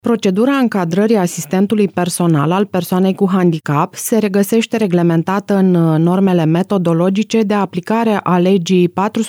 Procedura încadrării asistentului personal al persoanei cu handicap se regăsește reglementată în normele metodologice de aplicare a legii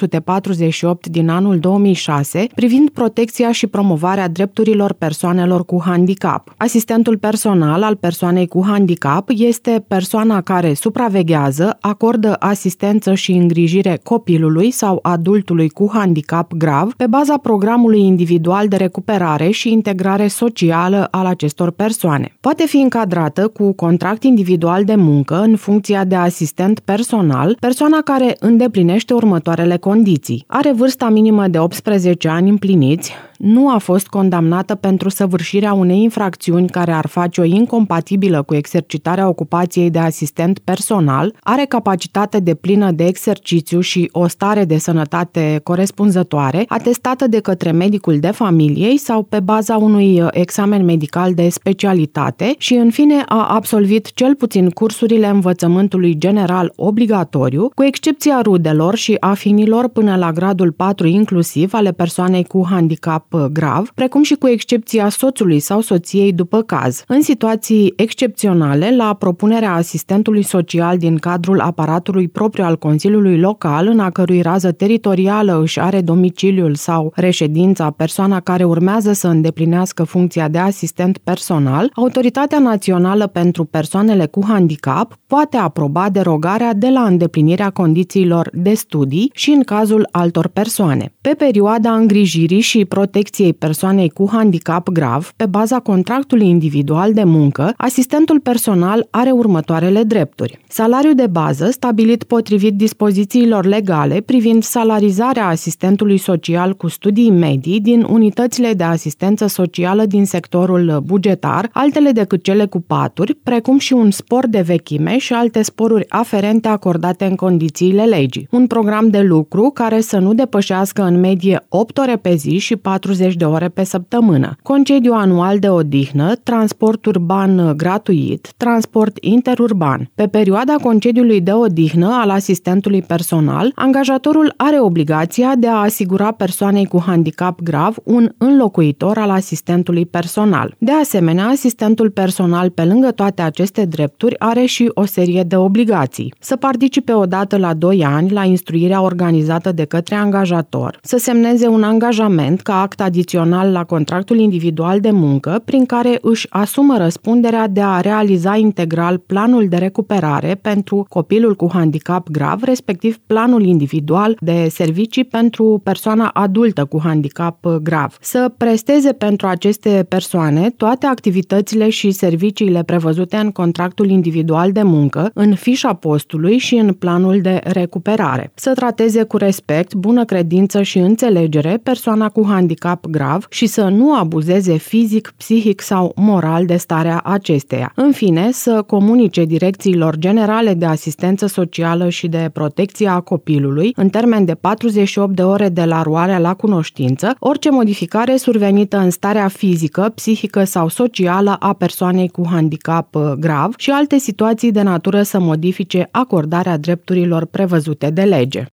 448 din anul 2006 privind protecția și promovarea drepturilor persoanelor cu handicap. Asistentul personal al persoanei cu handicap este persoana care supraveghează, acordă asistență și îngrijire copilului sau adultului cu handicap grav pe baza programului individual de recuperare și integrare socială al acestor persoane. Poate fi încadrată cu contract individual de muncă în funcția de asistent personal, persoana care îndeplinește următoarele condiții. Are vârsta minimă de 18 ani împliniți, nu a fost condamnată pentru săvârșirea unei infracțiuni care ar face-o incompatibilă cu exercitarea ocupației de asistent personal, are capacitate deplină de exercițiu și o stare de sănătate corespunzătoare, atestată de către medicul de familie sau pe baza unui examen medical de specialitate și, în fine, a absolvit cel puțin cursurile învățământului general obligatoriu, cu excepția rudelor și afinilor până la gradul 4 inclusiv ale persoanei cu handicap grav, precum și cu excepția soțului sau soției după caz. În situații excepționale, la propunerea asistentului social din cadrul aparatului propriu al Consiliului Local, în a cărui rază teritorială își are domiciliul sau reședința persoana care urmează să îndeplinească funcția de asistent personal, Autoritatea Națională pentru Persoanele cu Handicap poate aproba derogarea de la îndeplinirea condițiilor de studii și în cazul altor persoane. Pe perioada îngrijirii și protecției persoanei cu handicap grav, pe baza contractului individual de muncă, asistentul personal are următoarele drepturi. Salariu de bază stabilit potrivit dispozițiilor legale privind salarizarea asistentului social cu studii medii din unitățile de asistență socială din sectorul bugetar, altele decât cele cu paturi, precum și un spor de vechime și alte sporuri aferente acordate în condițiile legii. Un program de lucru care să nu depășească în medie 8 ore pe zi și 40 de ore pe săptămână. Concediu anual de odihnă, transport urban gratuit, transport interurban. Pe perioada concediului de odihnă al asistentului personal, angajatorul are obligația de a asigura persoanei cu handicap grav un înlocuitor al asistentului personal. De asemenea, asistentul personal, pe lângă toate aceste drepturi, are și o serie de obligații. Să participe odată la 2 ani la instruirea organizată de către angajator, să semneze un angajament ca act adițional la contractul individual de muncă, prin care își asumă răspunderea de a realiza integral planul de recuperare pentru copilul cu handicap grav, respectiv planul individual de servicii pentru persoana adultă cu handicap grav. Să presteze pentru aceste persoane toate activitățile și serviciile prevăzute în contractul individual de muncă, în fișa postului și în planul de recuperare. Să trateze cu respect, bună credință și înțelegere persoana cu handicap grav și să nu abuzeze fizic, psihic sau moral de starea acesteia. În fine, să comunice direcțiilor generale de asistență socială și de protecție a copilului, în termen de 48 de ore de la luarea la cunoștință, orice modificare survenită în starea fizică, psihică sau socială a persoanei cu handicap grav și alte situații de natură să modifice acordarea drepturilor prevăzute de lege.